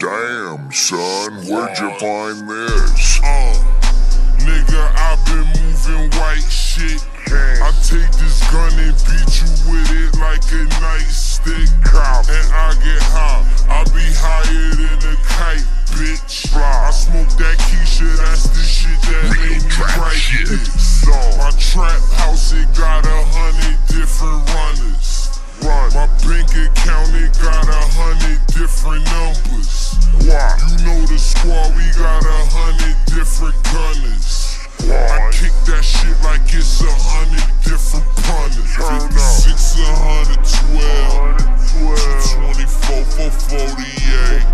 Damn, son, where'd you find this? Nigga, I been moving white shit. I take this gun and beat you with it like a nightstick. And I get high, I be higher than a kite, bitch. I smoke that Keisha, that's the shit that made me write this. My trap house, it got 100 different runners. My bank account, it got 100 different numbers. You know the squad, we got 100 different gunners. I kick that shit like it's 100 different punters. 56, 112, 24 for 48.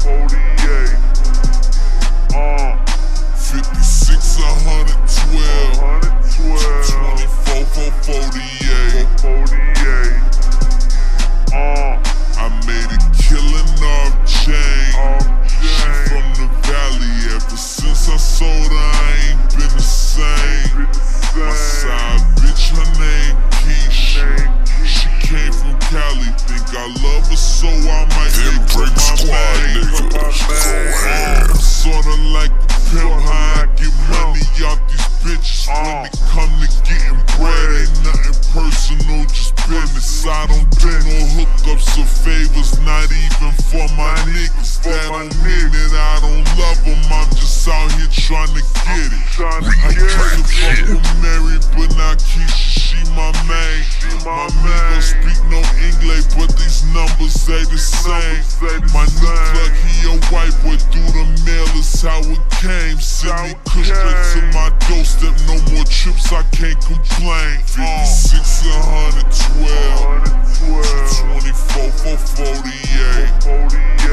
56, 112, 24 for 48. I made a killing off Jane. She from the valley. Ever since I sold her, I ain't been the same. My side bitch, her name Keisha. She came from Cali. Think I love her, so I might make her my main. Sorta like a pimp, how I get money out these bitches. When it come to getting bread, ain't nothing personal, just business. I don't do no hookups or favors, not even for my niggas. That don't mean that I don't love them, I'm just out here trying to get it. I used to fuck with Mary, but now Keisha, she my main. My man don't speak no English, but these numbers say the same. My new plug, he a white boy, through the mail is how it came. Send me kush straight to my doorstep, no more trips, I can't complain. 56 112, 24 for 48.